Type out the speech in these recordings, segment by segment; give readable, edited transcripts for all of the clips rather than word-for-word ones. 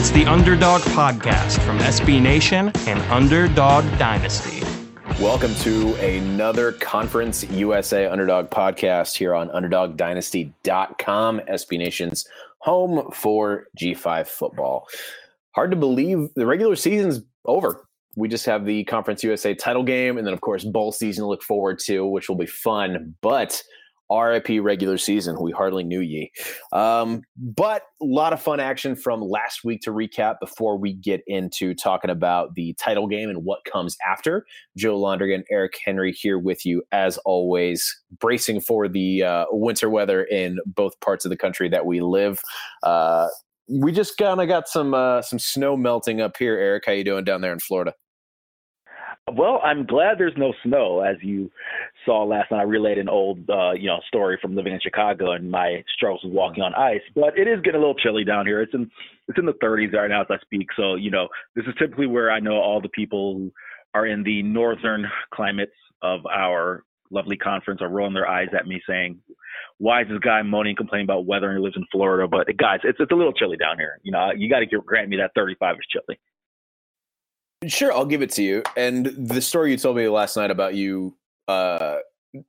It's the Underdog Podcast from SB Nation and Underdog Dynasty. Welcome to another Conference USA Underdog Podcast here on UnderdogDynasty.com, SB Nation's home for G5 football. Hard to believe the regular season's over. We just have the Conference USA title game and then, of course, bowl season to look forward to, which will be fun. But RIP regular season. We hardly knew ye. But a lot of fun action from last week to recap before we get into talking about the title game and what comes after. Joe Londrigan, Eric Henry here with you as always, bracing for the winter weather in both parts of the country that we live. We just kind of got some snow melting up here. Eric, how you doing down there in Florida? Well, I'm glad there's no snow. As you saw last night, I relayed an old, story from living in Chicago and my struggles with walking on ice. But it is getting a little chilly down here. It's in the 30s right now as I speak. So, this is typically where I know all the people who are in the northern climates of our lovely conference are rolling their eyes at me saying, why is this guy moaning and complaining about weather and he lives in Florida? But guys, it's a little chilly down here. You got to grant me that 35 is chilly. Sure, I'll give it to you. And the story you told me last night about you, you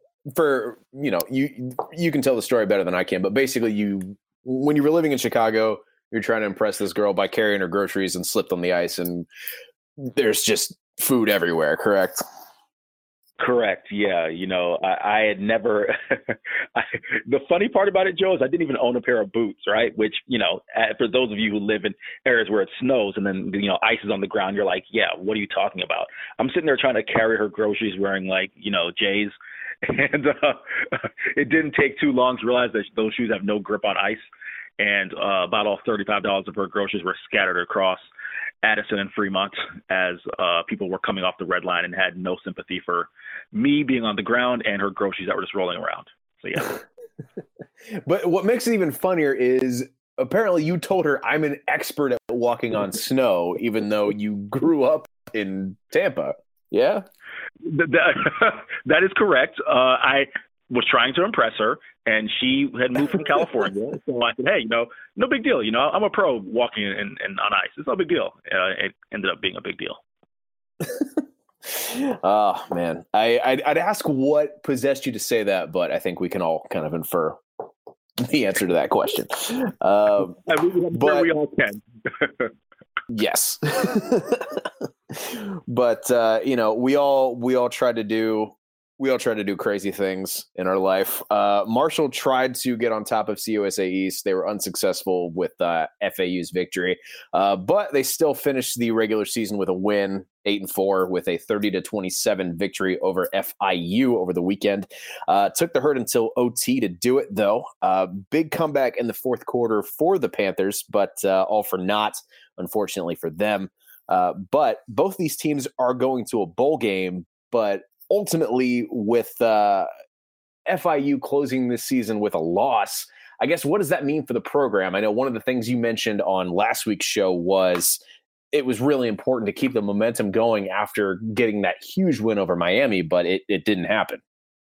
can tell the story better than I can. But basically, when you were living in Chicago, you're trying to impress this girl by carrying her groceries and slipped on the ice, and there's just food everywhere. Correct? Correct. Yeah. I had never, the funny part about it, Joe, is I didn't even own a pair of boots, right? Which, for those of you who live in areas where it snows and then, ice is on the ground, you're like, yeah, what are you talking about? I'm sitting there trying to carry her groceries wearing J's. And it didn't take too long to realize that those shoes have no grip on ice. And about all $35 of her groceries were scattered across Addison and Fremont as people were coming off the red line and had no sympathy for me being on the ground and her groceries that were just rolling around. So, yeah. But what makes it even funnier is apparently you told her I'm an expert at walking on snow, even though you grew up in Tampa. Yeah? That is correct. I was trying to impress her, and she had moved from California. So I said, hey, no big deal. I'm a pro walking on ice. It's no big deal. It ended up being a big deal. Oh, man. I'd ask what possessed you to say that, but I think we can all kind of infer the answer to that question. We all can. Yes. But, we all try to do crazy things in our life. Marshall tried to get on top of CUSA East. They were unsuccessful with FAU's victory, but they still finished the regular season with a win, 8-4, with a 30-27 victory over FIU over the weekend. Took the herd until OT to do it, though. Big comeback in the fourth quarter for the Panthers, but all for naught, unfortunately for them. But both these teams are going to a bowl game, but ultimately, with FIU closing this season with a loss, I guess, what does that mean for the program? I know one of the things you mentioned on last week's show was it was really important to keep the momentum going after getting that huge win over Miami, but it didn't happen.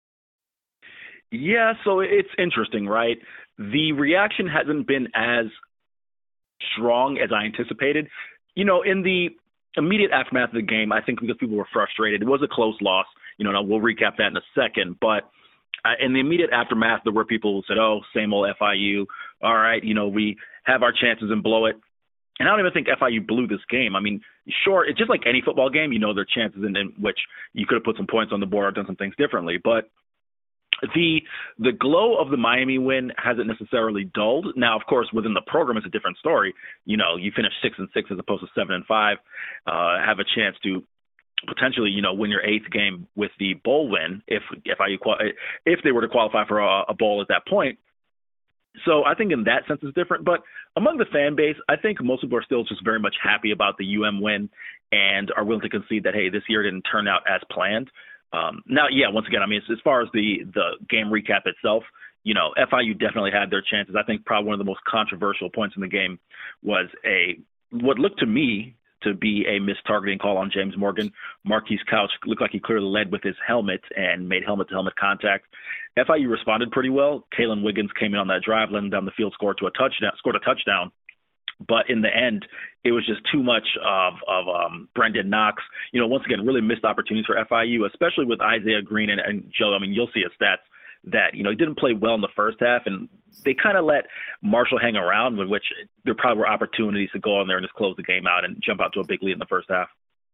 Yeah, so it's interesting, right? The reaction hasn't been as strong as I anticipated. In the immediate aftermath of the game, I think because people were frustrated, it was a close loss. We'll recap that in a second. But in the immediate aftermath, there were people who said, oh, same old FIU. All right, we have our chances and blow it. And I don't even think FIU blew this game. I mean, sure, it's just like any football game. There are chances in which you could have put some points on the board or done some things differently. But the glow of the Miami win hasn't necessarily dulled. Now, of course, within the program, it's a different story. You finish 6-6 as opposed to 7-5, have a chance to potentially, win your eighth game with the bowl win if they were to qualify for a bowl at that point. So I think in that sense it's different. But among the fan base, I think most people are still just very much happy about the UM win and are willing to concede that, hey, this year didn't turn out as planned. Now, yeah, once again, I mean, as far as the game recap itself, FIU definitely had their chances. I think probably one of the most controversial points in the game was what looked to me to be a missed targeting call on James Morgan. Marquise Couch looked like he clearly led with his helmet and made helmet-to-helmet contact. FIU responded pretty well. Kalen Wiggins came in on that drive, led him down the field, scored a touchdown. But in the end, it was just too much of Brendan Knox. Once again, really missed opportunities for FIU, especially with Isaiah Green and Joe. I mean, you'll see his stats that, he didn't play well in the first half, and they kind of let Marshall hang around, with which there probably were opportunities to go on there and just close the game out and jump out to a big lead in the first half.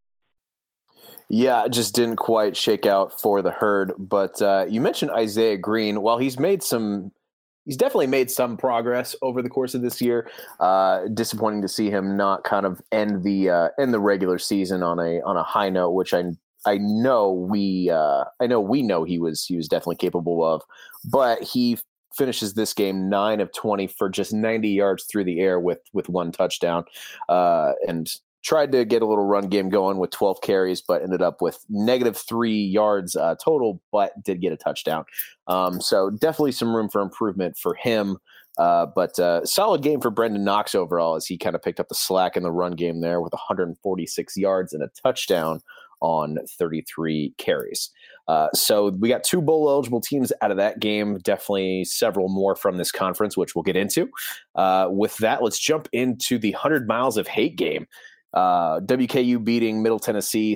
Yeah, it just didn't quite shake out for the Herd. But you mentioned Isaiah Green. While he's definitely made some progress over the course of this year. Disappointing to see him not kind of end the regular season on a high note, which I know we know he was definitely capable of. But he finishes this game 9 of 20 for just 90 yards through the air with one touchdown, and tried to get a little run game going with 12 carries, but ended up with -3 yards total, but did get a touchdown. So definitely some room for improvement for him. But solid game for Brendan Knox overall, as he kind of picked up the slack in the run game there with 146 yards and a touchdown on 33 carries. So we got 2 bowl eligible teams out of that game. Definitely several more from this conference, which we'll get into. With that, let's jump into the 100 Miles of Hate game. WKU beating Middle Tennessee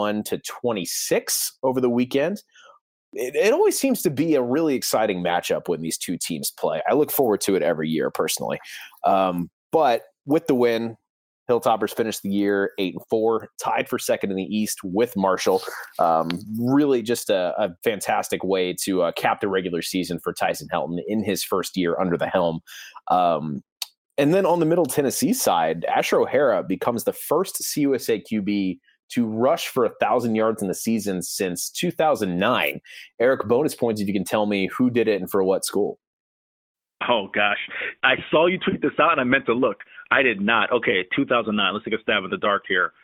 31-26 over the weekend. It always seems to be a really exciting matchup when these two teams play. I look forward to it every year personally. But with the win, Hilltoppers finished the year 8-4, tied for second in the East with Marshall. Really just a fantastic way to cap the regular season for Tyson Helton in his first year under the helm. And then on the Middle Tennessee side, Asher O'Hara becomes the first CUSA QB to rush for 1,000 yards in the season since 2009. Eric, bonus points if you can tell me who did it and for what school. Oh, gosh. I saw you tweet this out, and I meant to look. I did not. Okay, 2009. Let's take a stab in the dark here.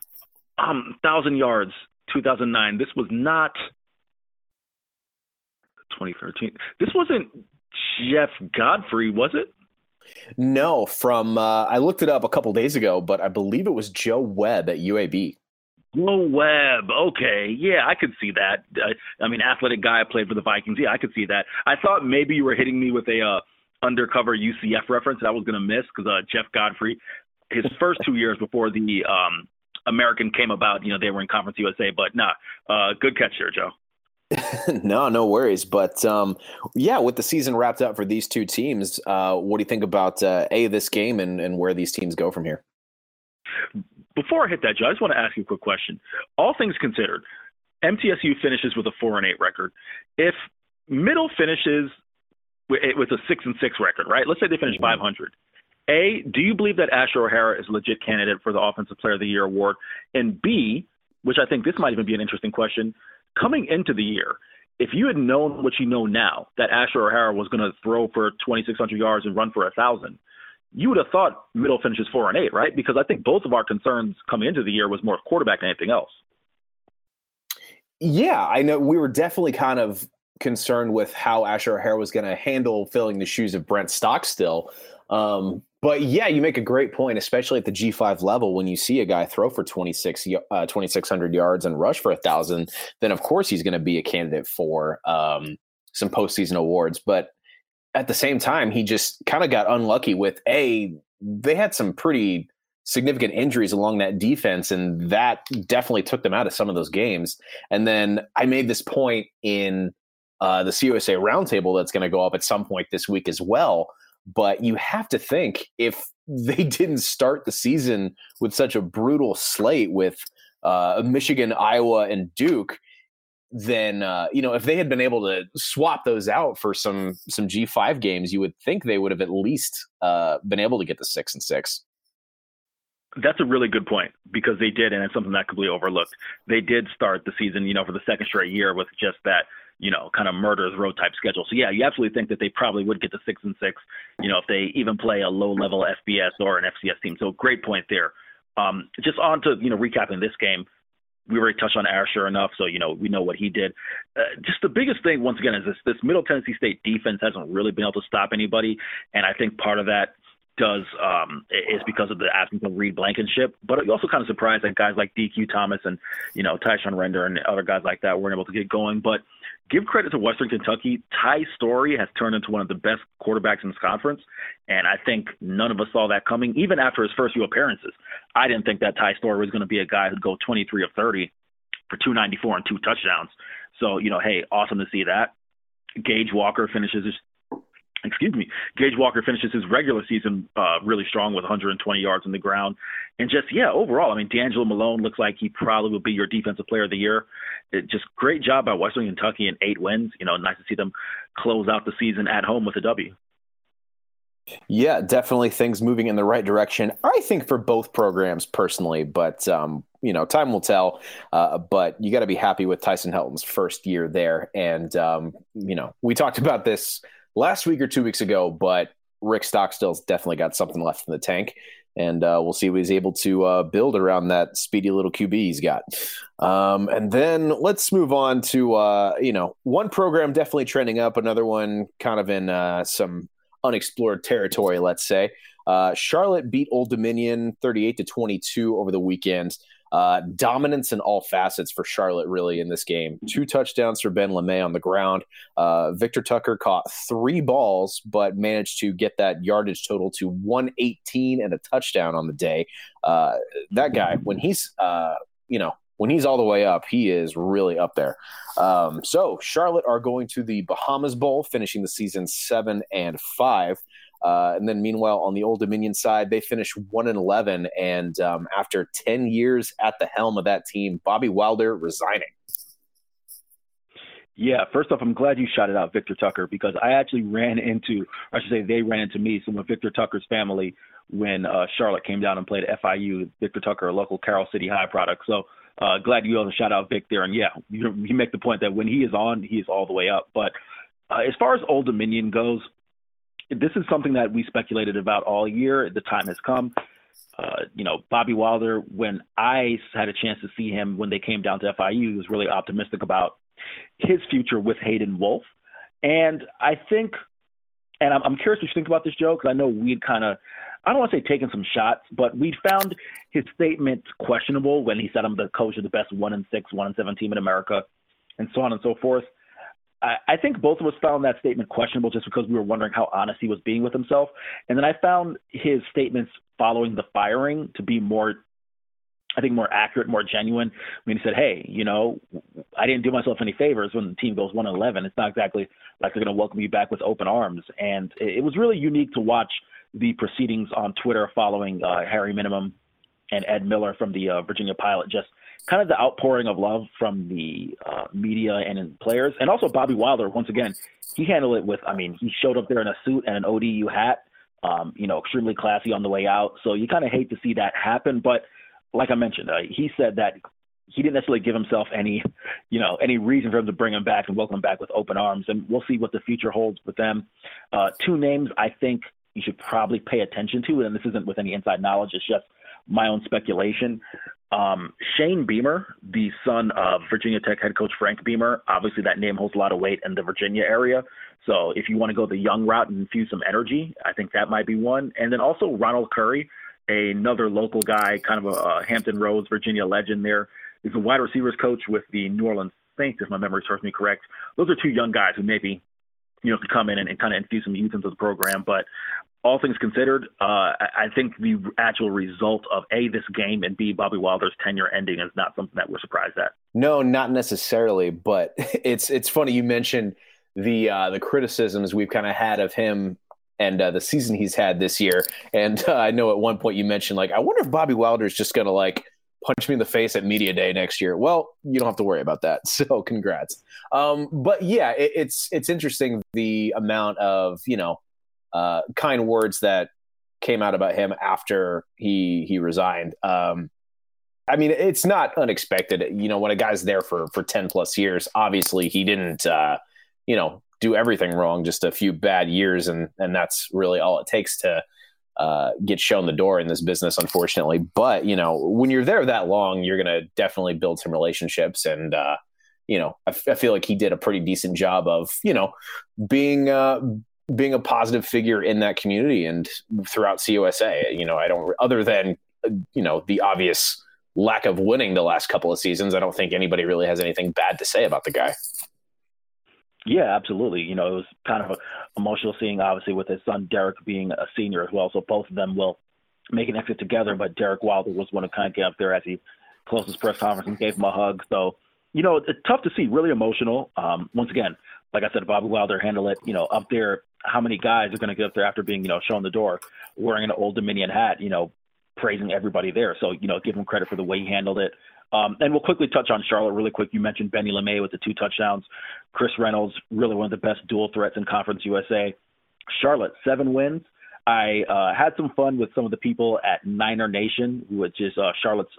1,000 yards, 2009. This was not 2013. This wasn't Jeff Godfrey, was it? No, from I looked it up a couple days ago, but I believe it was Joe Webb at UAB. Joe Webb. Okay. Yeah, I could see that. I mean, athletic guy, played for the Vikings. Yeah, I could see that. I thought maybe you were hitting me with a undercover UCF reference that I was going to miss because Jeff Godfrey, his first 2 years before the American came about, they were in Conference USA. But good catch there, Joe. No worries. But yeah, with the season wrapped up for these two teams, what do you think about this game and where these teams go from here? Before I hit that, Joe, I just want to ask you a quick question. All things considered, MTSU finishes with a 4-8 record. If Middle finishes with a 6-6 record, right? Let's say they finish 500. A, do you believe that Asher O'Hara is a legit candidate for the Offensive Player of the Year award? And B, which I think this might even be an interesting question, coming into the year, if you had known what you know now, that Asher O'Hara was going to throw for 2,600 yards and run for 1,000, you would have thought Middle finishes 4-8, right? Because I think both of our concerns coming into the year was more quarterback than anything else. Yeah, I know we were definitely kind of concerned with how Asher O'Hara was going to handle filling the shoes of Brent Stockstill. But yeah, you make a great point, especially at the G5 level. When you see a guy throw for 2,600 yards and rush for 1,000, then of course he's going to be a candidate for some postseason awards. But at the same time, he just kind of got unlucky with they had some pretty significant injuries along that defense, and that definitely took them out of some of those games. And then I made this point in the CUSA Roundtable that's going to go up at some point this week as well. But you have to think, if they didn't start the season with such a brutal slate with Michigan, Iowa, and Duke, then if they had been able to swap those out for some G5 games, you would think they would have at least been able to get to 6-6. That's a really good point, because they did, and it's something that could be overlooked. They did start the season, for the second straight year with just that, kind of murderer's row type schedule. So yeah, you absolutely think that they probably would get to 6-6, if they even play a low level FBS or an FCS team. So great point there. Just on to, recapping this game. We already touched on Asher enough, so, we know what he did. Just the biggest thing, once again, is this Middle Tennessee State defense hasn't really been able to stop anybody. And I think part of that is because of the absence of Reed Blankenship. But you're also kind of surprised that guys like DQ Thomas and, Tyshawn Render and other guys like that weren't able to get going. But give credit to Western Kentucky. Ty Storey has turned into one of the best quarterbacks in this conference, and I think none of us saw that coming. Even after his first few appearances, I didn't think that Ty Storey was going to be a guy who'd go 23 of 30 for 294 and 2 touchdowns. So, hey, awesome to see that. Gage Walker finishes his regular season really strong with 120 yards on the ground. And overall, D'Angelo Malone looks like he probably will be your defensive player of the year. Just great job by Western Kentucky and 8 wins. Nice to see them close out the season at home with a W. Yeah, definitely things moving in the right direction, I think, for both programs personally. But, time will tell. But you got to be happy with Tyson Helton's first year there. And, we talked about this last week or 2 weeks ago, but Rick Stockstill's definitely got something left in the tank. And we'll see what he's able to build around that speedy little QB he's got. And then let's move on to, one program definitely trending up, another one kind of in some unexplored territory, let's say. Charlotte beat Old Dominion 38-22 over the weekend. Dominance in all facets for Charlotte, really, in this game. 2 touchdowns for Ben LeMay on the ground. Victor Tucker caught 3 balls, but managed to get that yardage total to 118 and a touchdown on the day. That guy, when he's when he's all the way up, he is really up there. So Charlotte are going to the Bahamas Bowl, finishing the season 7-5. And then meanwhile, on the Old Dominion side, they finished 1-11. And after 10 years at the helm of that team, Bobby Wilder resigning. Yeah, first off, I'm glad you shouted out Victor Tucker, because I actually they ran into me, some of Victor Tucker's family, when Charlotte came down and played FIU. Victor Tucker, a local Carroll City High product. So glad you also shout out Vic there. And yeah, you make the point that when he is on, he is all the way up. But as far as Old Dominion goes, this is something that we speculated about all year. The time has come. Bobby Wilder, when I had a chance to see him when they came down to FIU, was really optimistic about his future with Hayden Wolf. And I think, and I'm curious what you think about this, Joe, because I know we'd kind of, I don't want to say taken some shots, but we found his statement questionable when he said I'm the coach of the best 1-6, 1-7 team in America, and so on and so forth. I think both of us found that statement questionable just because we were wondering how honest he was being with himself. And then I found his statements following the firing to be more accurate, more genuine. He said, hey, I didn't do myself any favors when the team goes 1-11. It's not exactly like they're going to welcome you back with open arms. And it was really unique to watch the proceedings on Twitter following Harry Minimum and Ed Miller from the Virginia Pilot, just kind of the outpouring of love from the media and players. And also Bobby Wilder, once again, he handled it with, he showed up there in a suit and an ODU hat, extremely classy on the way out. So you kind of hate to see that happen. But like I mentioned, he said that he didn't necessarily give himself any reason for him to bring him back and welcome him back with open arms. And we'll see what the future holds with them. 2 names I think you should probably pay attention to, and this isn't with any inside knowledge, it's just my own speculation. Shane Beamer, the son of Virginia Tech head coach Frank Beamer, obviously that name holds a lot of weight in the Virginia area. So if you want to go the young route and infuse some energy, I think that might be one. And then also Ronald Curry, another local guy, kind of a Hampton Roads, Virginia legend there. He's a wide receivers coach with the New Orleans Saints, if my memory serves me correct. Those are 2 young guys who maybe, could come in and kind of infuse some youth into the program. But all things considered, I think the actual result of A, this game, and B, Bobby Wilder's tenure ending is not something that we're surprised at. No, not necessarily, but it's funny you mentioned the criticisms we've kind of had of him and the season he's had this year. And I know at one point you mentioned, I wonder if Bobby Wilder is just going to punch me in the face at media day next year. Well, you don't have to worry about that. So congrats. But yeah, it's interesting the amount of, kind words that came out about him after he resigned. It's not unexpected. When a guy's there for 10 plus years, obviously he didn't, do everything wrong, just a few bad years. And that's really all it takes to get shown the door in this business, unfortunately. But, when you're there that long, you're going to definitely build some relationships. And, I feel like he did a pretty decent job of, being, being a positive figure in that community and throughout CUSA. I don't, other than, the obvious lack of winning the last couple of seasons, I don't think anybody really has anything bad to say about the guy. Yeah, absolutely. It was kind of emotional seeing, obviously, with his son Derek being a senior as well. So both of them will make an exit together. But Derek Wilder was one to kind of get up there as he closed his press conference and gave him a hug. So, it's tough to see, really emotional. Once again, like I said, Bobby Wilder handled it, up there. How many guys are going to get up there after being, shown the door wearing an Old Dominion hat, praising everybody there. So, give him credit for the way he handled it. And we'll quickly touch on Charlotte really quick. You mentioned Benny LeMay with the 2 touchdowns. Chris Reynolds, really one of the best dual threats in Conference USA. Charlotte, 7 wins. I had some fun with some of the people at Niner Nation, which is Charlotte's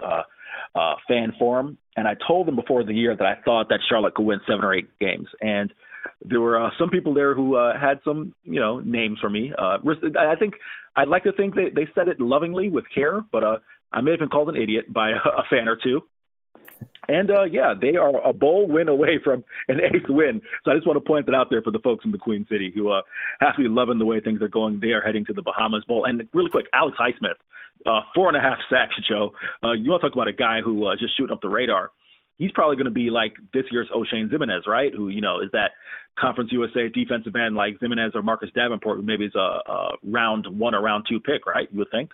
fan forum. And I told them before the year that I thought that Charlotte could win 7 or 8 games. And there were some people there who had some, names for me. I think I'd like to think they said it lovingly with care, but I may have been called an idiot by a fan or two. And, they are a bowl win away from an 8th win. So I just want to point that out there for the folks in the Queen City who have to be loving the way things are going. They are heading to the Bahamas Bowl. And really quick, Alex Highsmith, 4.5 sacks, Joe. You want to talk about a guy who just shooting up the radar. He's probably going to be like this year's O'Shane Zimenez, right? Who, is that Conference USA defensive end like Zimenez or Marcus Davenport, who maybe is a round 1 or round 2 pick, right? You would think.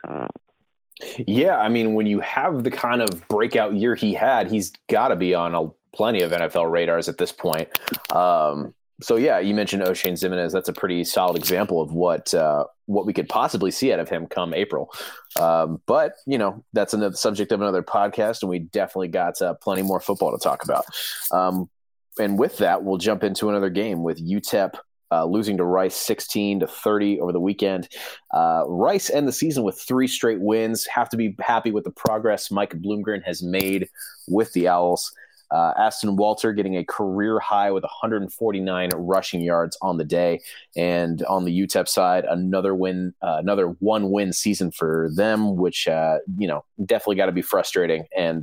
Yeah, I mean, when you have the kind of breakout year he had, he's got to be on plenty of NFL radars at this point. So, yeah, you mentioned O'Shane Zimenez. That's a pretty solid example of what we could possibly see out of him come April. But, that's another subject of another podcast, and we definitely got plenty more football to talk about. And with that, we'll jump into another game with UTEP losing to Rice 16-30 over the weekend. Rice end the season with 3 straight wins. Have to be happy with the progress Mike Bloomgren has made with the Owls. Aston Walter getting a career high with 149 rushing yards on the day. And on the UTEP side, another 1-win season for them, which, definitely got to be frustrating. And,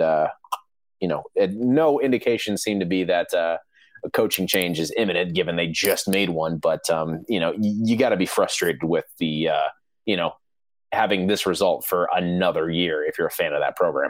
no indication seemed to be that a coaching change is imminent, given they just made one. But, you got to be frustrated with the, having this result for another year if you're a fan of that program.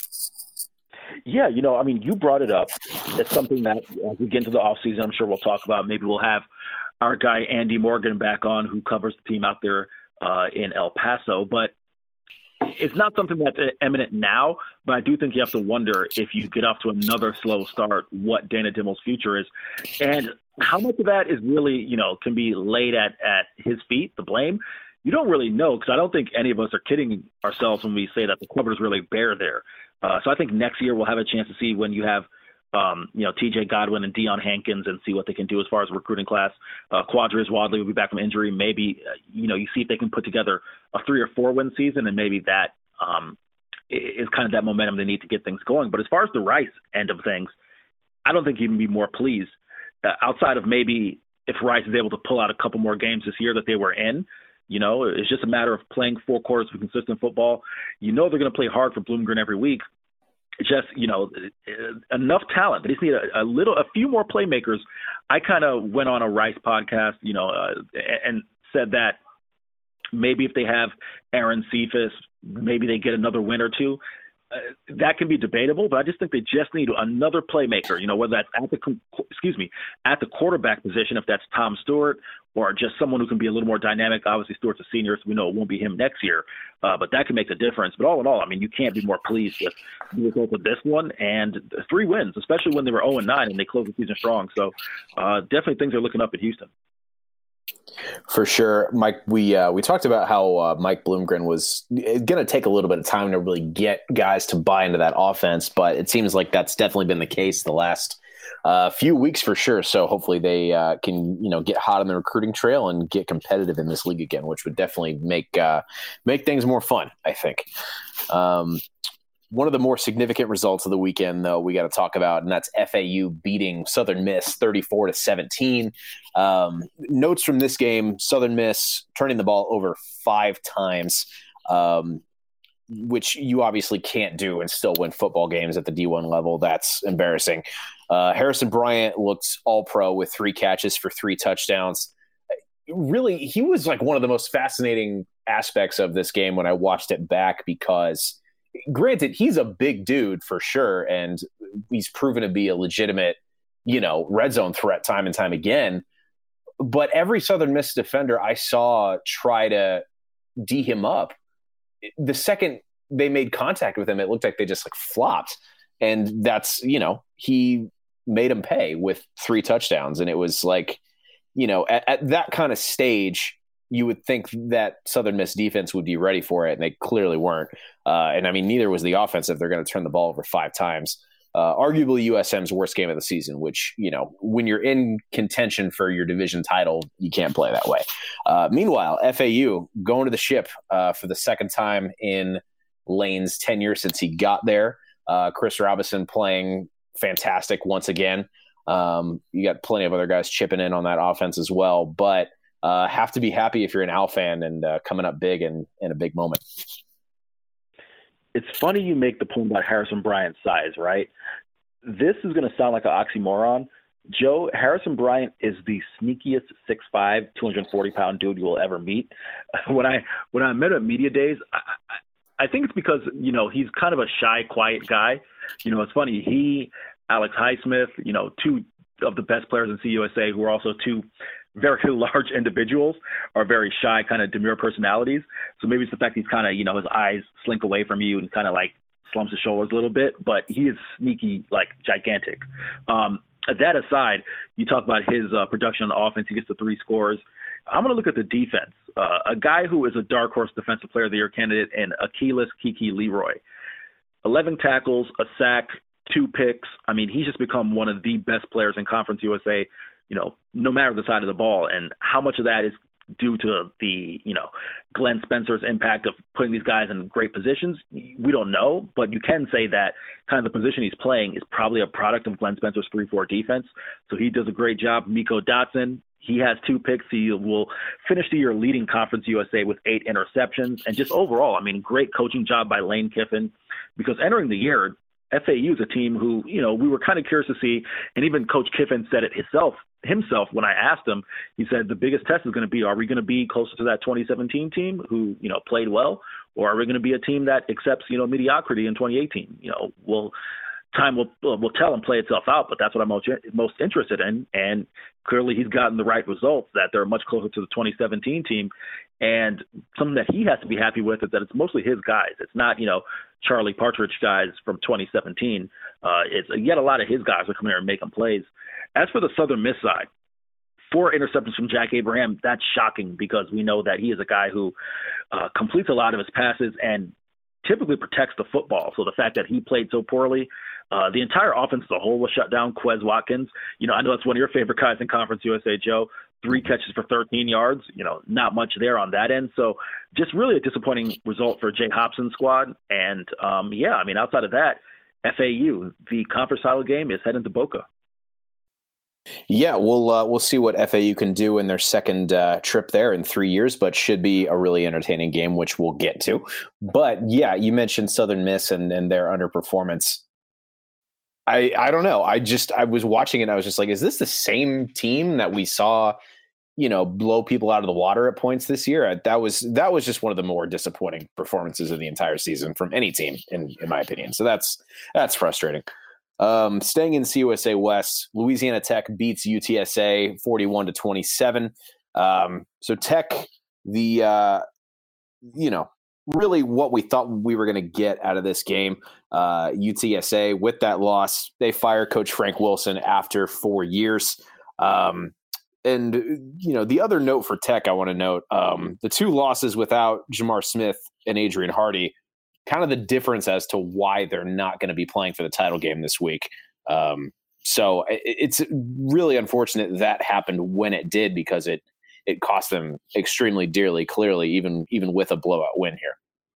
Yeah, you brought it up. It's something that as we get into the offseason, I'm sure we'll talk about. Maybe we'll have our guy Andy Morgan back on, who covers the team out there in El Paso. But it's not something that's imminent now, but I do think you have to wonder if you get off to another slow start, what Dana Dimel's future is. And how much of that is really, can be laid at his feet, the blame. You don't really know, because I don't think any of us are kidding ourselves when we say that the cupboard is really bare there. So I think next year we'll have a chance to see when you have, TJ Godwin and Deion Hankins, and see what they can do as far as recruiting class. Quadriz Wadley will be back from injury. Maybe, you see if they can put together a 3 or 4 win season, and maybe that is kind of that momentum they need to get things going. But as far as the Rice end of things, I don't think you can be more pleased outside of maybe if Rice is able to pull out a couple more games this year that they were in. It's just a matter of playing 4 quarters of consistent football. They're going to play hard for Bloomgren every week. It's just, enough talent. They just need a few more playmakers. I kind of went on a Rice podcast, and said that maybe if they have Aaron Cephas, maybe they get another win or 2. That can be debatable, but I just think they just need another playmaker, whether that's at the quarterback position, if that's Tom Stewart, or just someone who can be a little more dynamic. Obviously, Stewart's a senior, so we know it won't be him next year, but that can make the difference. But all in all, you can't be more pleased with the result of this one, and 3 wins, especially when they were 0-9 and they closed the season strong. So definitely things are looking up in Houston. For sure, Mike. We talked about how Mike Bloomgren was going to take a little bit of time to really get guys to buy into that offense, but it seems like that's definitely been the case the last few weeks for sure. So hopefully they can get hot on the recruiting trail and get competitive in this league again, which would definitely make things more fun, I think. One of the more significant results of the weekend, though, we got to talk about, and that's FAU beating Southern Miss 34-17. Notes from this game: Southern Miss turning the ball over 5 times, which you obviously can't do and still win football games at the D1 level. That's embarrassing. Harrison Bryant looked all-pro with 3 catches for 3 touchdowns. really, he was like one of the most fascinating aspects of this game when I watched it back, because granted, he's a big dude for sure, and he's proven to be a legitimate, red zone threat time and time again. But every Southern Miss defender I saw try to D him up, the second they made contact with him, it looked like they just like flopped. And that's, he made him pay with 3 touchdowns. And it was like, at that kind of stage, you would think that Southern Miss defense would be ready for it, and they clearly weren't. And I mean, neither was the offense if they're going to turn the ball over 5 times. Arguably USM's worst game of the season, which, when you're in contention for your division title, you can't play that way. Meanwhile, FAU going to the Ship for the second time in Lane's tenure since he got there. Chris Robinson playing fantastic once again. You got plenty of other guys chipping in on that offense as well, but have to be happy if you're an Al fan and coming up big in a big moment. It's funny you make the point about Harrison Bryant's size, right? This is going to sound like an oxymoron. Joe, Harrison Bryant is the sneakiest 6'5", 240-pound dude you will ever meet. When I met him at Media Days, I think it's because, he's kind of a shy, quiet guy. It's funny. He, Alex Highsmith, 2 of the best players in CUSA, who are also 2 very large individuals, are very shy, kind of demure personalities. So maybe it's the fact he's kind of, his eyes slink away from you and kind of like slumps his shoulders a little bit, but he is sneaky, like gigantic. That aside, you talk about his production on the offense. He gets the 3 scores. I'm going to look at the defense. A guy who is a dark horse defensive player of the year candidate, and Achilles Kiki Leroy. 11 tackles, a sack, 2 picks. I mean, he's just become one of the best players in Conference USA, no matter the side of the ball. And how much of that is due to the, Glenn Spencer's impact of putting these guys in great positions, we don't know. But you can say that kind of the position he's playing is probably a product of Glenn Spencer's 3-4 defense. So he does a great job. Miko Dotson, he has 2 picks. He will finish the year leading Conference USA with 8 interceptions. And just overall, I mean, great coaching job by Lane Kiffin, because entering the year, FAU is a team who, we were kind of curious to see, and even Coach Kiffin said it himself when I asked him. He said the biggest test is going to be, are we going to be closer to that 2017 team who, played well, or are we going to be a team that accepts, mediocrity in 2018? Time will tell and play itself out, but that's what I'm most interested in. And clearly he's gotten the right results, that they're much closer to the 2017 team. And something that he has to be happy with is that it's mostly his guys. It's not, Charlie Partridge guys from 2017. It's yet a lot of his guys are coming here and making plays. As for the Southern Miss side, 4 interceptions from Jack Abraham, that's shocking, because we know that he is a guy who completes a lot of his passes and typically protects the football. So the fact that he played so poorly, the entire offense as a whole was shut down. Quez Watkins, I know that's one of your favorite guys in Conference USA, Joe. 3 catches for 13 yards, not much there on that end. So just really a disappointing result for Jay Hobson's squad. And outside of that, FAU, the conference title game is heading to Boca. Yeah, we'll see what FAU can do in their second trip there in 3 years, but should be a really entertaining game, which we'll get to. But yeah, you mentioned Southern Miss and their underperformance. I don't know. I was watching it and I was just like, is this the same team that we saw, blow people out of the water at points this year? That was just one of the more disappointing performances of the entire season from any team, in my opinion. So that's frustrating. Staying in CUSA West, Louisiana Tech beats UTSA 41-27. So Tech, really what we thought we were going to get out of this game. UTSA, with that loss, they fire Coach Frank Wilson after 4 years. And the other note for Tech, I want to note, the 2 losses without Jamar Smith and Adrian Hardy, kind of the difference as to why they're not going to be playing for the title game this week. So it's really unfortunate that happened when it did, because it cost them extremely dearly, clearly, even with a blowout win here.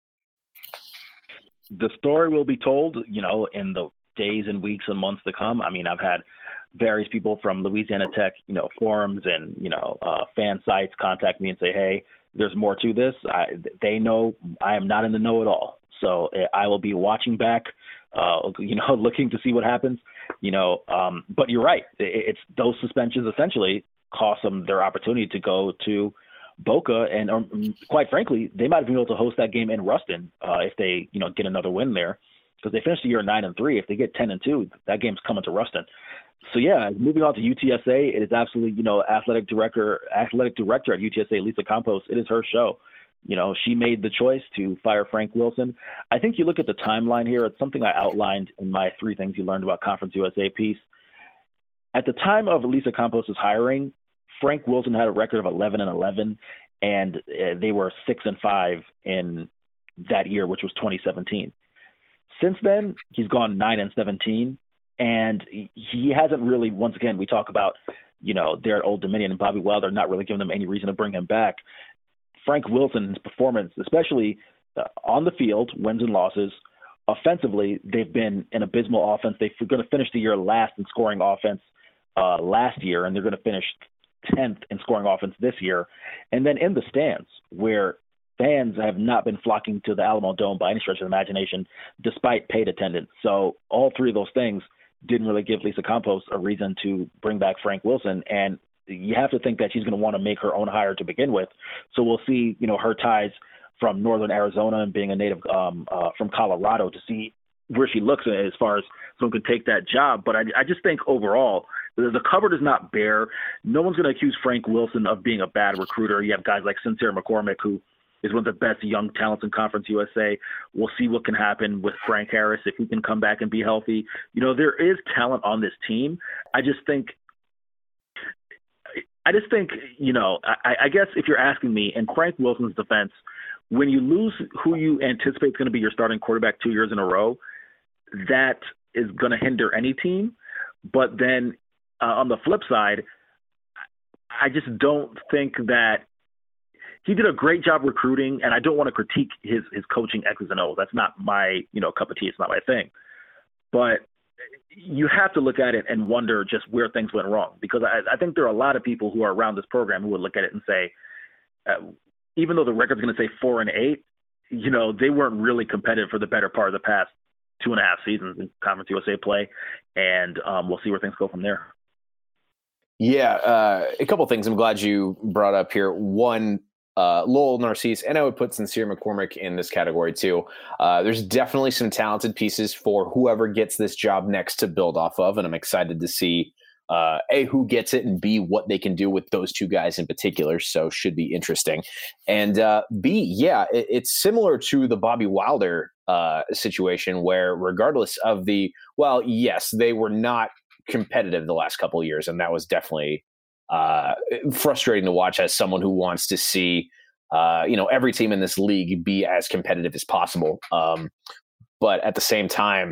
The story will be told, in the days and weeks and months to come. I mean, I've had various people from Louisiana Tech, forums and, fan sites contact me and say, hey, there's more to this. They know I am not in the know at all. So I will be watching back, looking to see what happens, but you're right. It's those suspensions essentially cost them their opportunity to go to Boca. And quite frankly, they might have been able to host that game in Ruston if they, get another win there, because they finished the year 9-3. If they get 10-2, that game's coming to Ruston. So yeah, moving on to UTSA, it is absolutely, athletic director at UTSA, Lisa Campos. It is her show. She made the choice to fire Frank Wilson. I think you look at the timeline here. It's something I outlined in my 3 things you learned about Conference USA piece. At the time of Lisa Campos' hiring, Frank Wilson had a record of 11-11, and they were 6-5 in that year, which was 2017. Since then, he's gone 9-17, and he hasn't really. Once again, we talk about they're at Old Dominion and Bobby Wilder not really giving them any reason to bring him back. Frank Wilson's performance, especially on the field, wins and losses. Offensively, they've been an abysmal offense. They're going to finish the year last in scoring offense last year, and they're going to finish 10th in scoring offense this year. And then in the stands, where fans have not been flocking to the Alamo Dome by any stretch of the imagination, despite paid attendance. So all 3 of those things didn't really give Lisa Campos a reason to bring back Frank Wilson. And you have to think that she's going to want to make her own hire to begin with. So we'll see, her ties from Northern Arizona and being a native from Colorado to see where she looks as far as someone can take that job. But I just think overall, the cupboard is not bare. No one's going to accuse Frank Wilson of being a bad recruiter. You have guys like Sincere McCormick, who is one of the best young talents in Conference USA. We'll see what can happen with Frank Harris if he can come back and be healthy. There is talent on this team. I think, I guess if you're asking me, in Frank Wilson's defense, when you lose who you anticipate is going to be your starting quarterback 2 years in a row, that is going to hinder any team. But then on the flip side, I just don't think that he did a great job recruiting, and I don't want to critique his coaching X's and O's. That's not my cup of tea. It's not my thing. But you have to look at it and wonder just where things went wrong, because I think there are a lot of people who are around this program who would look at it and say, even though the record's going to say 4-8, they weren't really competitive for the better part of the past 2.5 seasons in Conference USA play, and we'll see where things go from there. Yeah, a couple things I'm glad you brought up here. One, Lowell Narcisse, and I would put Sincere McCormick in this category too. There's definitely some talented pieces for whoever gets this job next to build off of, and I'm excited to see A, who gets it, and B, what they can do with those 2 guys in particular. So should be interesting. And B, yeah, it's similar to the Bobby Wilder situation, where regardless of yes, they were not competitive the last couple of years, and that was definitely frustrating to watch as someone who wants to see every team in this league be as competitive as possible. But at the same time,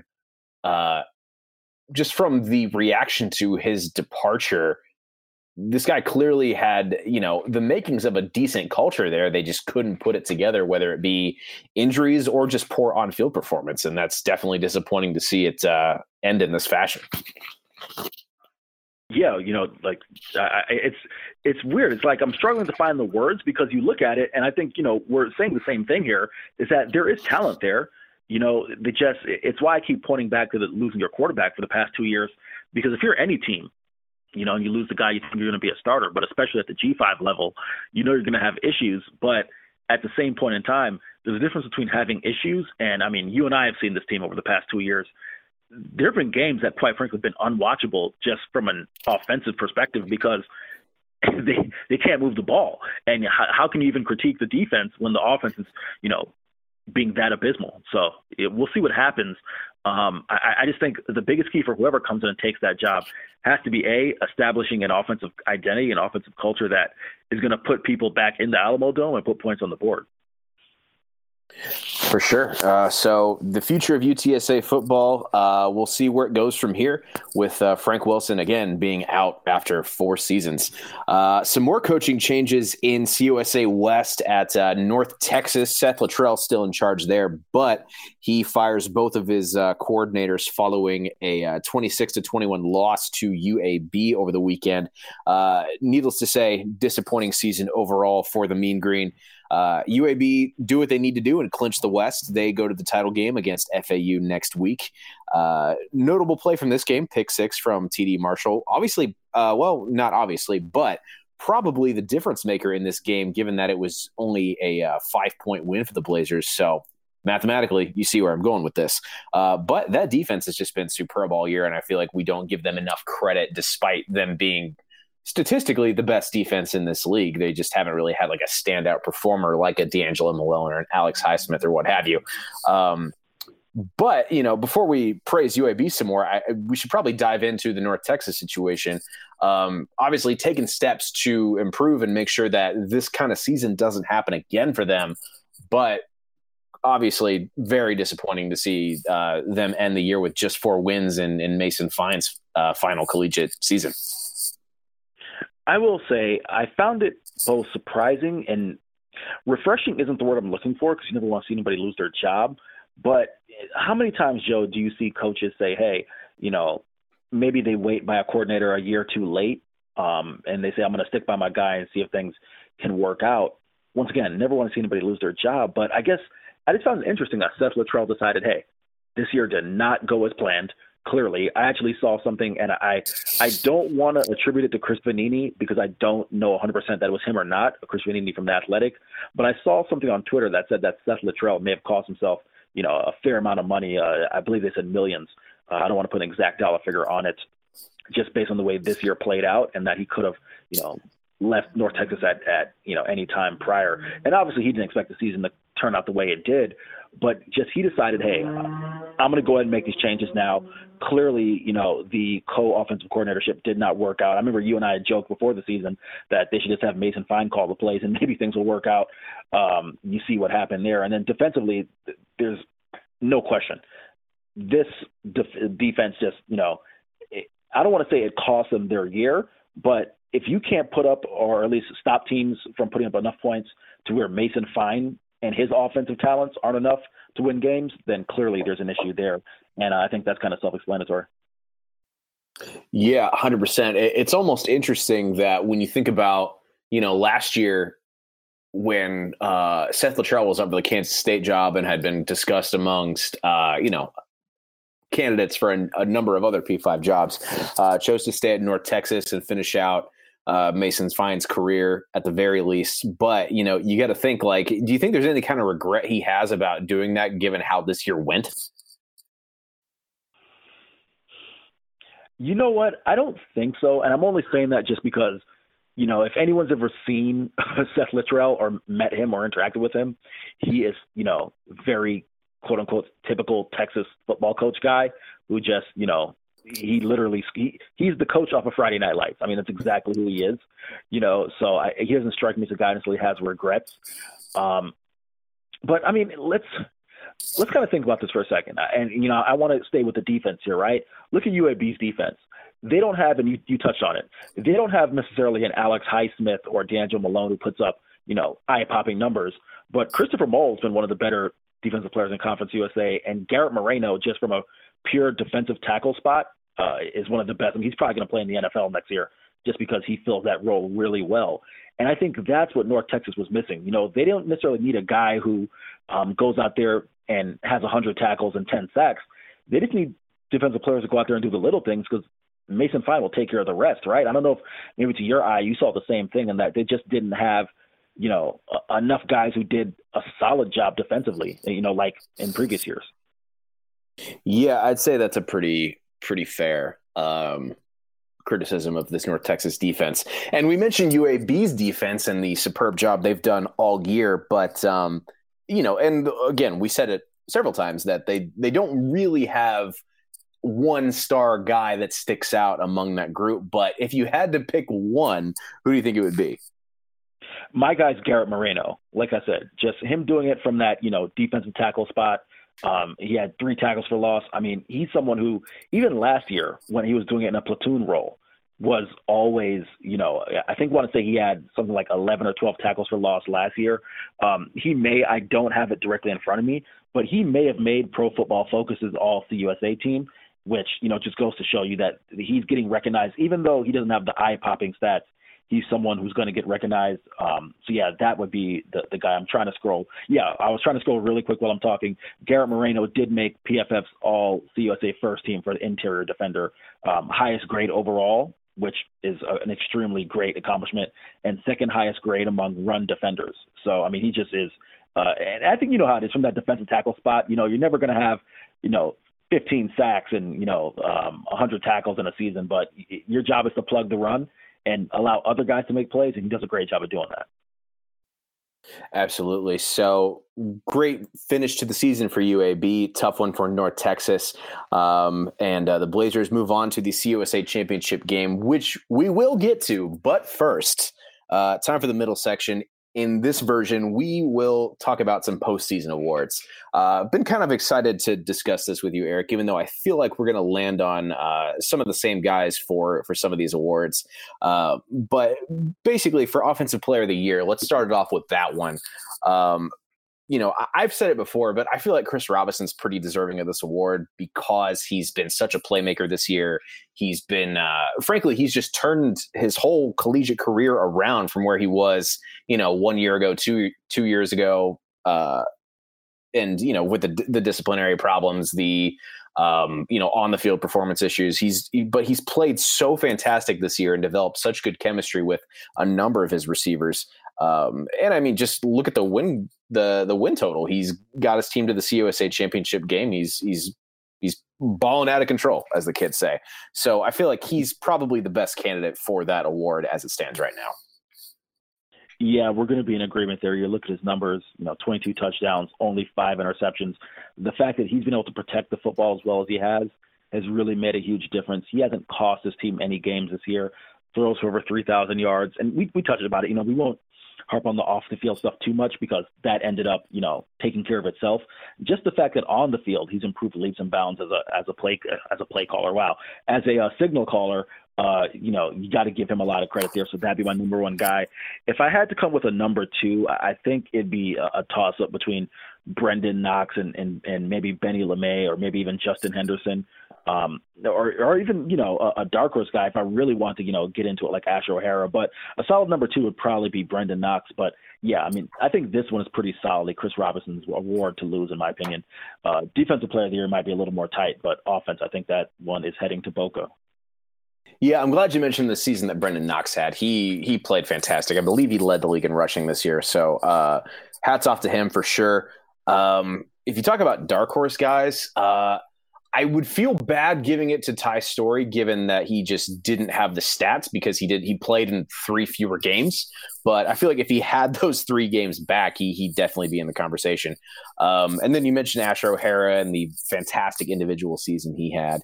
just from the reaction to his departure, this guy clearly had, the makings of a decent culture there. They just couldn't put it together, whether it be injuries or just poor on-field performance. And that's definitely disappointing to see it end in this fashion. Yeah, it's weird. It's like I'm struggling to find the words, because you look at it, and I think, we're saying the same thing here, is that there is talent there. It's why I keep pointing back to losing your quarterback for the past 2 years, because if you're any team, and you lose the guy you think you're going to be a starter, but especially at the G5 level, you're going to have issues. But at the same point in time, there's a difference between having issues, and I mean, you and I have seen this team over the past 2 years. There have been games that, quite frankly, have been unwatchable just from an offensive perspective, because they can't move the ball. And how can you even critique the defense when the offense is, being that abysmal? So we'll see what happens. I just think the biggest key for whoever comes in and takes that job has to be establishing an offensive identity, an offensive culture that is going to put people back in the Alamo Dome and put points on the board. For sure. So the future of UTSA football, we'll see where it goes from here, with Frank Wilson, again, being out after 4 seasons. Some more coaching changes in CUSA West at North Texas. Seth Luttrell still in charge there, but he fires both of his coordinators following a 26-21 loss to UAB over the weekend. Needless to say, disappointing season overall for the Mean Green. UAB do what they need to do and clinch the West. They go to the title game against FAU next week. Notable play from this game, pick 6 from TD Marshall. Obviously, not obviously, but probably the difference maker in this game, given that it was only a 5-point win for the Blazers. So mathematically, you see where I'm going with this. But that defense has just been superb all year, and I feel like we don't give them enough credit despite them being statistically the best defense in this league. They just haven't really had like a standout performer like a D'Angelo Malone or an Alex Highsmith or what have you. But, before we praise UAB some more, we should probably dive into the North Texas situation. Obviously, taking steps to improve and make sure that this kind of season doesn't happen again for them. But obviously, very disappointing to see them end the year with just 4 wins in Mason Fine's final collegiate season. I will say I found it both surprising and refreshing isn't the word I'm looking for, because you never want to see anybody lose their job. But how many times, Joe, do you see coaches say, hey, maybe they wait by a coordinator a year too late, and they say, I'm going to stick by my guy and see if things can work out. Once again, never want to see anybody lose their job. But I guess I just found it interesting that Seth Littrell decided, hey, this year did not go as planned. Clearly, I actually saw something, and I don't want to attribute it to Chris Vanini because I don't know 100% that it was him or not, Chris Vanini from The Athletic. But I saw something on Twitter that said that Seth Littrell may have cost himself a fair amount of money. I believe they said millions. I don't want to put an exact dollar figure on it, just based on the way this year played out, and that he could have, left North Texas at any time prior. And obviously he didn't expect the season to turn out the way it did, but just he decided, hey, I'm going to go ahead and make these changes now. Clearly, the co-offensive coordinatorship did not work out. I remember you and I had joked before the season that they should just have Mason Fine call the plays and maybe things will work out. You see what happened there. And then defensively, there's no question. This defense just, I don't want to say it cost them their year, but if you can't put up or at least stop teams from putting up enough points to where Mason Fine and his offensive talents aren't enough to win games, then clearly there's an issue there. And I think that's kind of self-explanatory. Yeah, 100%. It's almost interesting that when you think about, last year when Seth Littrell was up for the Kansas State job and had been discussed amongst, candidates for a number of other P5 jobs, chose to stay at North Texas and finish out Mason Fine's career at the very least. But, you got to think, do you think there's any kind of regret he has about doing that given how this year went? You know what? I don't think so. And I'm only saying that just because, if anyone's ever seen Seth Littrell or met him or interacted with him, he is, very quote unquote typical Texas football coach guy who just, he literally he's the coach off of Friday Night Lights. I mean, that's exactly who he is, so he doesn't strike me as a guy necessarily has regrets. But I mean, let's kind of think about this for a second. And, I want to stay with the defense here, right? Look at UAB's defense. They don't have, and you touched on it, they don't have necessarily an Alex Highsmith or D'Angelo Malone who puts up, eye-popping numbers. But Christopher Moll's been one of the better defensive players in Conference USA, and Garrett Moreno, just from a pure defensive tackle spot, is one of the best. I mean, he's probably going to play in the NFL next year just because he fills that role really well. And I think that's what North Texas was missing. They don't necessarily need a guy who goes out there and has 100 tackles and 10 sacks. They just need defensive players to go out there and do the little things because Mason Fine will take care of the rest, right? I don't know if maybe to your eye you saw the same thing in that they just didn't have, enough guys who did a solid job defensively, like in previous years. Yeah, I'd say that's a pretty fair criticism of this North Texas defense. And we mentioned UAB's defense and the superb job they've done all year, but and again, we said it several times that they don't really have one star guy that sticks out among that group. But if you had to pick one, who do you think it would be? My guy's Garrett Moreno. Like I said, just him doing it from that, defensive tackle spot. He had 3 tackles for loss. I mean, he's someone who, even last year when he was doing it in a platoon role, was always, I want to say he had something like 11 or 12 tackles for loss last year. I don't have it directly in front of me, but he may have made Pro Football Focus's All-CUSA team, which, just goes to show you that he's getting recognized, even though he doesn't have the eye-popping stats. he's someone who's going to get recognized. So yeah, that would be the guy. I'm trying to scroll. Yeah, I was trying to scroll really quick while I'm talking. Garrett Moreno did make PFF's All CUSA first team for the interior defender, highest grade overall, which is an extremely great accomplishment, and second highest grade among run defenders. So, I mean, he just is, and I think you know how it is from that defensive tackle spot. You know, you're never going to have, 15 sacks and, 100 tackles in a season, but your job is to plug the run and allow other guys to make plays, and he does a great job of doing that. Absolutely. So great finish to the season for UAB. Tough one for North Texas. And the Blazers move on to the CUSA championship game, which we will get to. But first, time for the middle section. In this version, we will talk about some postseason awards. Been kind of excited to discuss this with you, Eric, even though I feel like we're going to land on some of the same guys for some of these awards. But basically, for Offensive Player of the Year, let's start it off with that one. I've said it before, but I feel like Chris Robinson's pretty deserving of this award because he's been such a playmaker this year. He's been, frankly, he's just turned his whole collegiate career around from where he was, 1 year ago, two years ago. And, with the disciplinary problems, the, on the field performance issues, but he's played so fantastic this year and developed such good chemistry with a number of his receivers. And I mean, just look at the win total. He's got his team to the CUSA championship game. He's balling out of control, as the kids say. So I feel like he's probably the best candidate for that award as it stands right now. Yeah, we're going to be in agreement there. You look at his numbers, 22 touchdowns, only 5 interceptions. The fact that he's been able to protect the football as well as he has really made a huge difference. He hasn't cost his team any games this year, throws for over 3,000 yards. And we touched about it. We won't harp on the off the field stuff too much because that ended up, taking care of itself. Just the fact that on the field, he's improved leaps and bounds as a play caller. Wow. As a signal caller, you got to give him a lot of credit there. So that'd be my number one guy. If I had to come with a number two, I think it'd be a toss up between Brendan Knox and maybe Benny LeMay or maybe even Justin Henderson. Or even, a dark horse guy if I really want to, get into it like Asher O'Hara. But a solid number two would probably be Brendan Knox. But, yeah, I mean, I think this one is pretty solidly Chris Robinson's award to lose, in my opinion. Defensive Player of the Year might be a little more tight, but offense, I think that one is heading to Boca. Yeah, I'm glad you mentioned the season that Brendan Knox had. He played fantastic. I believe he led the league in rushing this year. So hats off to him for sure. If you talk about dark horse guys, I would feel bad giving it to Ty Storey, given that he just didn't have the stats because he played in 3 fewer games. But I feel like if he had those 3 games back, he'd definitely be in the conversation. And then you mentioned Asher O'Hara and the fantastic individual season he had.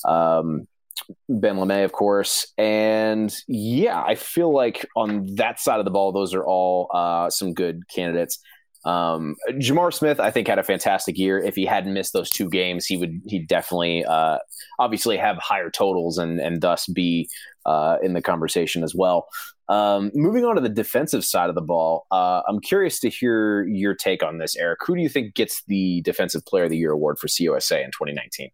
Ben LeMay, of course. And yeah, I feel like on that side of the ball, those are all some good candidates. Jamar Smith, I think, had a fantastic year. If he hadn't missed those 2 games, he'd definitely obviously have higher totals and thus be in the conversation as well. Moving on to the defensive side of the ball, I'm curious to hear your take on this, Eric. Who do you think gets the Defensive Player of the Year award for CUSA in 2019?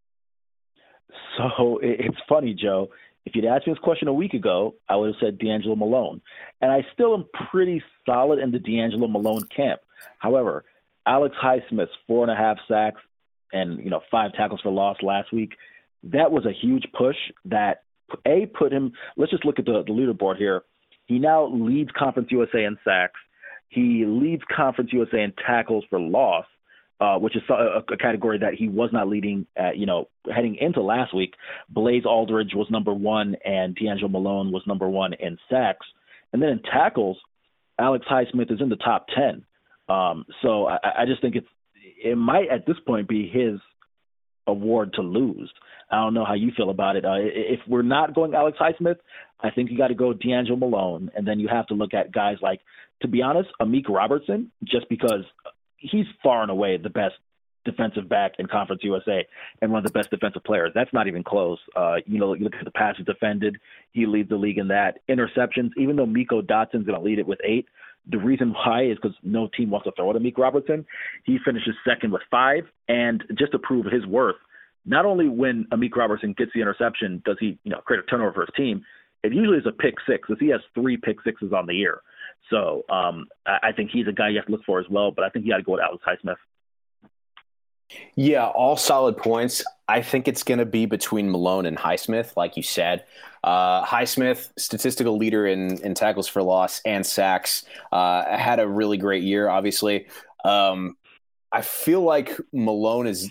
So it's funny, Joe. If you'd asked me this question a week ago, I would have said D'Angelo Malone. And I still am pretty solid in the D'Angelo Malone camp. However, Alex Highsmith's 4.5 sacks and 5 tackles for loss last week, that was a huge push that, put him – let's just look at the leaderboard here. He now leads Conference USA in sacks. He leads Conference USA in tackles for loss, which is a category that he was not leading at, heading into last week. Blaze Aldridge was number 1 and D'Angelo Malone was number 1 in sacks. And then in tackles, Alex Highsmith is in the top 10. So I just think it might at this point be his award to lose. I don't know how you feel about it. If we're not going Alex Highsmith, I think you got to go D'Angelo Malone. And then you have to look at guys like, to be honest, Amik Robertson, just because he's far and away the best defensive back in Conference USA and one of the best defensive players. That's not even close. You look at the passes defended, he leads the league in that. Interceptions, even though Miko Dotson's going to lead it with 8, the reason why is because no team wants to throw to Amik Robertson. He finishes second with 5, and just to prove his worth, not only when Amik Robertson gets the interception does he create a turnover for his team, it usually is a pick six. He has 3 pick sixes on the year. So I think he's a guy you have to look for as well, but I think you got to go with Alex Highsmith. Yeah, all solid points. I think it's going to be between Malone and Highsmith, like you said. Highsmith, statistical leader in tackles for loss and sacks, had a really great year, obviously. I feel like Malone is,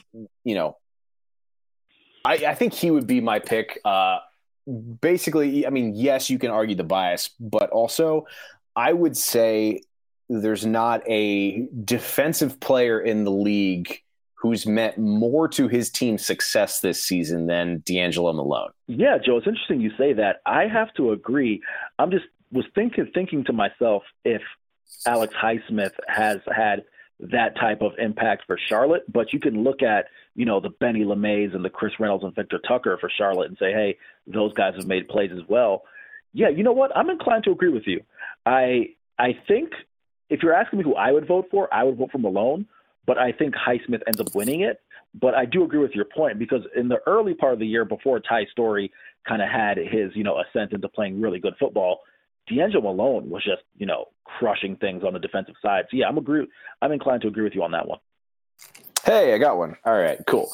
I think he would be my pick. Basically, I mean, yes, you can argue the bias, but also I would say there's not a defensive player in the league who's meant more to his team's success this season than D'Angelo Malone. Yeah, Joe, it's interesting you say that. I have to agree. Was thinking to myself, if Alex Highsmith has had that type of impact for Charlotte, but you can look at, the Benny LeMays and the Chris Reynolds and Victor Tucker for Charlotte and say, hey, those guys have made plays as well. Yeah, you know what? I'm inclined to agree with you. I think if you're asking me who I would vote for Malone, but I think Highsmith ends up winning it. But I do agree with your point, because in the early part of the year before Ty Storey kind of had his, ascent into playing really good football, D'Angelo Malone was just, crushing things on the defensive side. So, yeah, I'm inclined to agree with you on that one. Hey, I got one. All right, cool.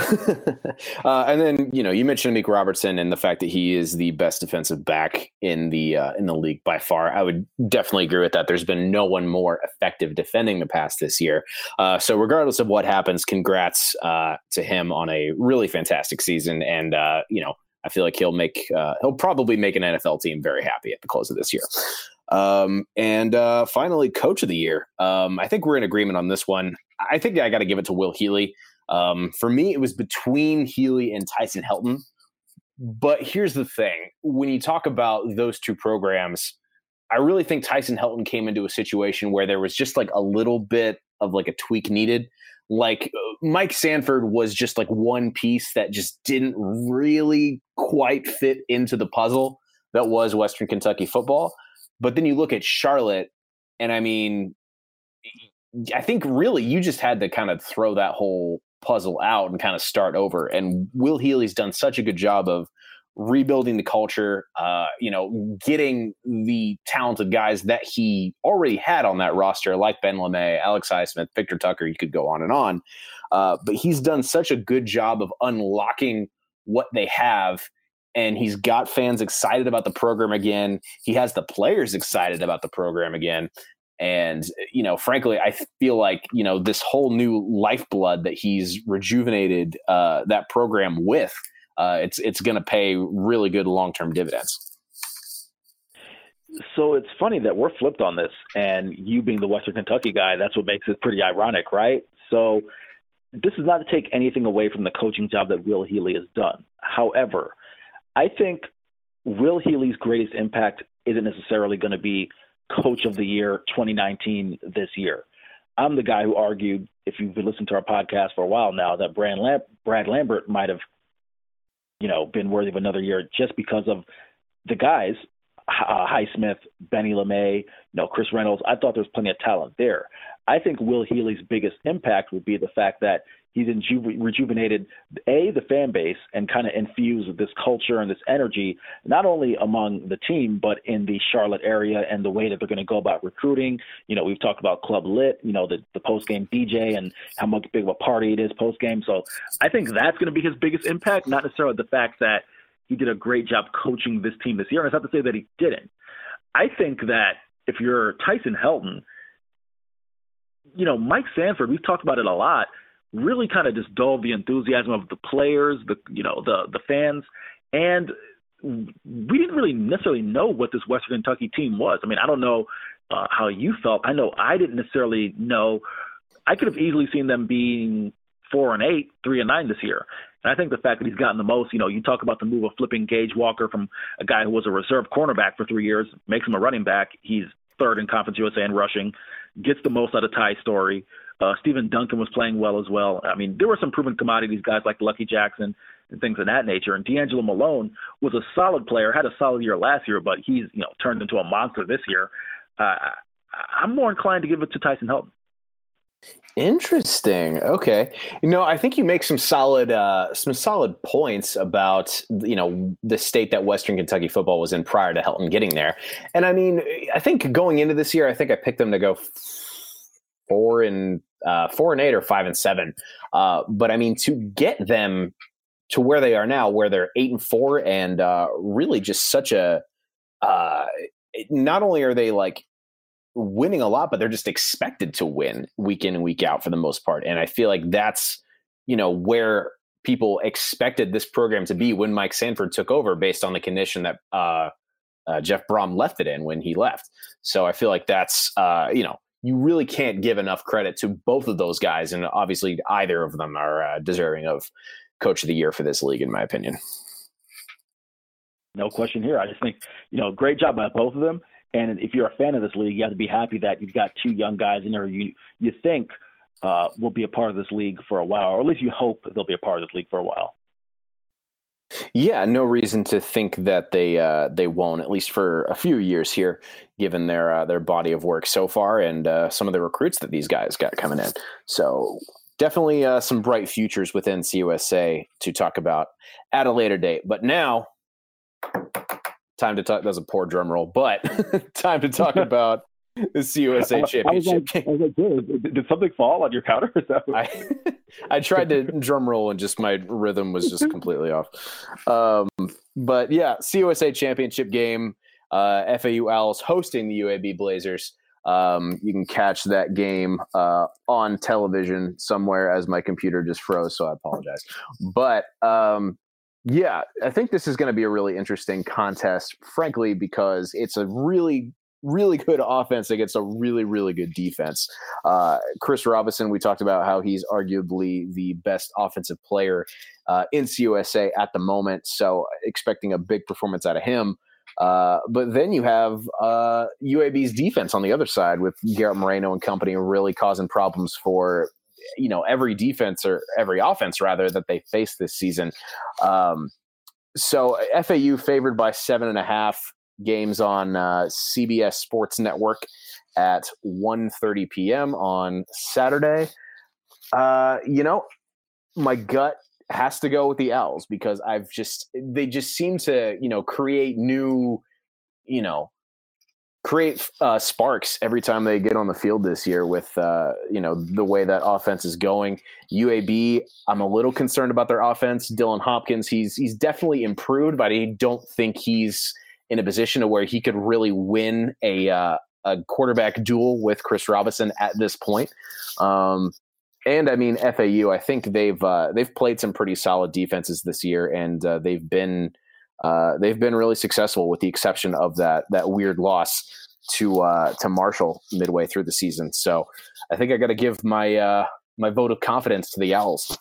And then, you mentioned Meek Robertson and the fact that he is the best defensive back in the league by far. I would definitely agree with that. There's been no one more effective defending the pass this year. So regardless of what happens, congrats to him on a really fantastic season. And, I feel like he'll probably make an NFL team very happy at the close of this year. And finally, coach of the year. I think we're in agreement on this one. I think I got to give it to Will Healy. For me, it was between Healy and Tyson Helton. But here's the thing. When you talk about those two programs, I really think Tyson Helton came into a situation where there was just like a little bit of like a tweak needed. Like Mike Sanford was just like one piece that just didn't really quite fit into the puzzle that was Western Kentucky football. But then you look at Charlotte, and I mean, I think really you just had to kind of throw that whole puzzle out and kind of start over. And Will Healy's done such a good job of rebuilding the culture, getting the talented guys that he already had on that roster, like Ben LeMay, Alex Highsmith, Victor Tucker, you could go on and on. But he's done such a good job of unlocking what they have. And he's got fans excited about the program again. He has the players excited about the program again. And, frankly, I feel like, this whole new lifeblood that he's rejuvenated that program with, it's going to pay really good long-term dividends. So it's funny that we're flipped on this, and you being the Western Kentucky guy, that's what makes it pretty ironic, right? So this is not to take anything away from the coaching job that Will Healy has done. However, I think Will Healy's greatest impact isn't necessarily going to be Coach of the Year 2019 this year. I'm the guy who argued, if you've been listening to our podcast for a while now, that Brad Lambert might have, been worthy of another year just because of the guys, Highsmith, Benny LeMay, Chris Reynolds. I thought there was plenty of talent there. I think Will Healy's biggest impact would be the fact that he's rejuvenated, the fan base and kind of infused this culture and this energy, not only among the team, but in the Charlotte area and the way that they're going to go about recruiting. We've talked about Club Lit, the post-game DJ and how much big of a party it is post-game. So I think that's going to be his biggest impact, not necessarily the fact that he did a great job coaching this team this year. And it's not to say that he didn't. I think that if you're Tyson Helton, Mike Sanford, we've talked about it a lot, really kind of just dulled the enthusiasm of the players, the fans, and we didn't really necessarily know what this Western Kentucky team was. I mean, I don't know how you felt. I know I didn't necessarily know. I could have easily seen them being 4-8, 3-9 this year. And I think the fact that he's gotten the most, you talk about the move of flipping Gage Walker from a guy who was a reserve cornerback for 3 years, makes him a running back. He's third in Conference USA in rushing, gets the most out of Ty Storey. Stephen Duncan was playing well as well. I mean, there were some proven commodities, guys like Lucky Jackson and things of that nature. And D'Angelo Malone was a solid player, had a solid year last year, but he's turned into a monster this year. I'm more inclined to give it to Tyson Helton. Interesting. Okay. I think you make some solid points about, the state that Western Kentucky football was in prior to Helton getting there. And I mean, I think going into this year, I think I picked them to go 4-8 or 5-7. But I mean, to get them to where they are now, where they're 8-4 and really just such a, not only are they like winning a lot, but they're just expected to win week in and week out for the most part. And I feel like that's, where people expected this program to be when Mike Sanford took over, based on the condition that Jeff Brom left it in when he left. So I feel like that's, you really can't give enough credit to both of those guys. And obviously either of them are deserving of Coach of the Year for this league, in my opinion. No question here. I just think, great job by both of them. And if you're a fan of this league, you have to be happy that you've got two young guys in there you think will be a part of this league for a while, or at least you hope they'll be a part of this league for a while. Yeah, no reason to think that they won't, at least for a few years here, given their body of work so far and some of the recruits that these guys got coming in. So definitely some bright futures within CUSA to talk about at a later date. But now, time to talk. That was a poor drum roll, but time to talk about the CUSA championship. I was like, did something fall on your counter? I tried to drum roll and just my rhythm was just completely off. But yeah, CUSA championship game. FAU Owls hosting the UAB Blazers. You can catch that game on television somewhere, as my computer just froze, so I apologize. But yeah, I think this is going to be a really interesting contest, frankly, because it's a really, really good offense against a really, really good defense. Chris Robinson, we talked about how he's arguably the best offensive player in CUSA at the moment, so expecting a big performance out of him. But then you have UAB's defense on the other side with Garrett Moreno and company really causing problems for every defense, or every offense rather, that they face this season. So FAU favored by 7.5, games on CBS Sports Network at 1:30 p.m. on Saturday. My gut has to go with the Owls because they just seem to, create new, sparks every time they get on the field this year with, the way that offense is going. UAB, I'm a little concerned about their offense. Dylan Hopkins, he's definitely improved, but I don't think he's in a position to where he could really win a quarterback duel with Chris Robinson at this point. And I mean, FAU, I think they've played some pretty solid defenses this year, and they've been really successful, with the exception of that weird loss to Marshall midway through the season. So I think I got to give my vote of confidence to the Owls.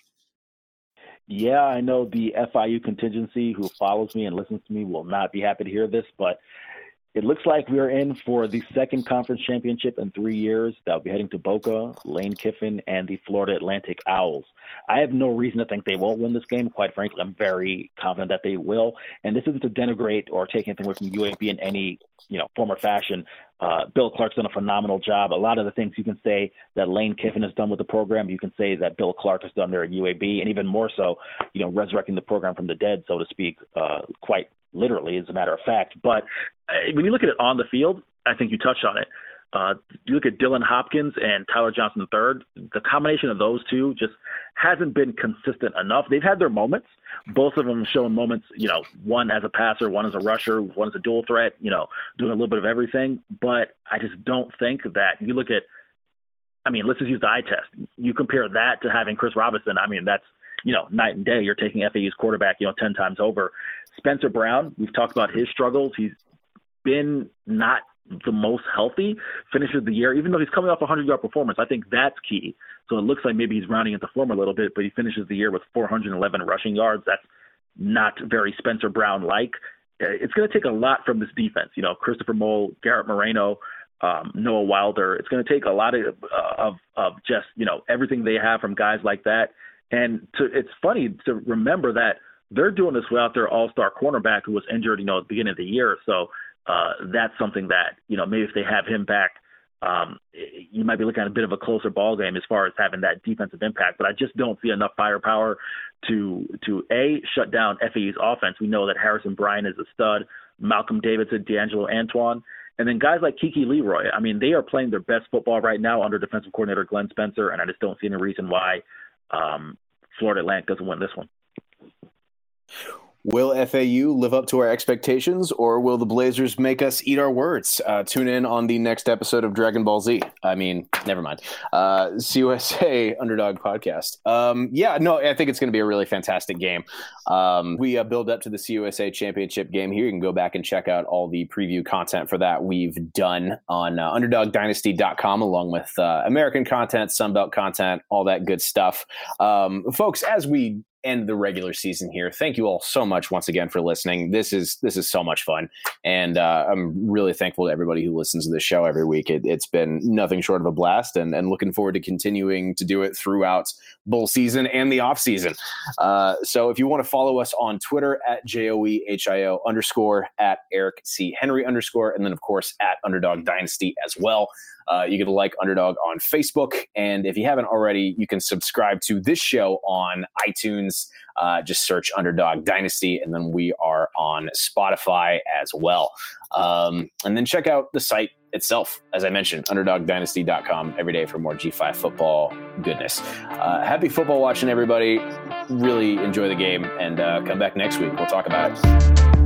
Yeah, I know the FIU contingency who follows me and listens to me will not be happy to hear this, but it looks like we are in for the second conference championship in 3 years. That'll be heading to Boca, Lane Kiffin, and the Florida Atlantic Owls. I have no reason to think they won't win this game. Quite frankly, I'm very confident that they will. And this isn't to denigrate or take anything away from UAB in any form or fashion. Bill Clark's done a phenomenal job. A lot of the things you can say that Lane Kiffin has done with the program, you can say that Bill Clark has done there at UAB, and even more so, resurrecting the program from the dead, so to speak, quite literally, as a matter of fact. But when you look at it on the field, I think you touched on it. You look at Dylan Hopkins and Tyler Johnson III, the combination of those two just hasn't been consistent enough. They've had their moments. Both of them have shown moments, one as a passer, one as a rusher, one as a dual threat, doing a little bit of everything. But I just don't think that you look at, let's just use the eye test. You compare that to having Chris Robinson, that's, night and day. You're taking FAU's quarterback, 10 times over. Spencer Brown, we've talked about his struggles. He's been not the most healthy, finishes the year, even though he's coming off a 100-yard performance. I think that's key. So it looks like maybe he's rounding into form a little bit, but he finishes the year with 411 rushing yards. That's not very Spencer Brown-like. It's going to take a lot from this defense. Christopher Mole, Garrett Moreno, Noah Wilder. It's going to take a lot of just, everything they have from guys like that. And it's funny to remember that they're doing this without their all-star cornerback who was injured, at the beginning of the year. So that's something that, maybe if they have him back, you might be looking at a bit of a closer ball game as far as having that defensive impact. But I just don't see enough firepower to shut down FAU's offense. We know that Harrison Bryant is a stud, Malcolm Davidson, D'Angelo Antoine, and then guys like Kiki Leroy. I mean, they are playing their best football right now under defensive coordinator Glenn Spencer, and I just don't see any reason why Florida Atlantic doesn't win this one. Will FAU live up to our expectations, or will the Blazers make us eat our words? Tune in on the next episode of Dragon Ball Z. I mean, never mind. CUSA Underdog Podcast. I think it's going to be a really fantastic game. We build up to the CUSA Championship game here. You can go back and check out all the preview content for that we've done on UnderdogDynasty.com, along with American content, Sunbelt content, all that good stuff. Folks, as we end the regular season here, thank you all so much once again for listening. This is so much fun, and I'm really thankful to everybody who listens to this show every week. It's been nothing short of a blast, and looking forward to continuing to do it throughout bowl season and the off season. So if you want to follow us on Twitter at JOEHIO_, at Eric C. Henry _, and then of course at Underdog Dynasty as well. You can like Underdog on Facebook, and if you haven't already, you can subscribe to this show on iTunes. Just search Underdog Dynasty, and then we are on Spotify as well. And then check out the site itself, as I mentioned, UnderdogDynasty.com every day for more G5 football goodness. Happy football watching, everybody. Really enjoy the game, and come back next week. We'll talk about it.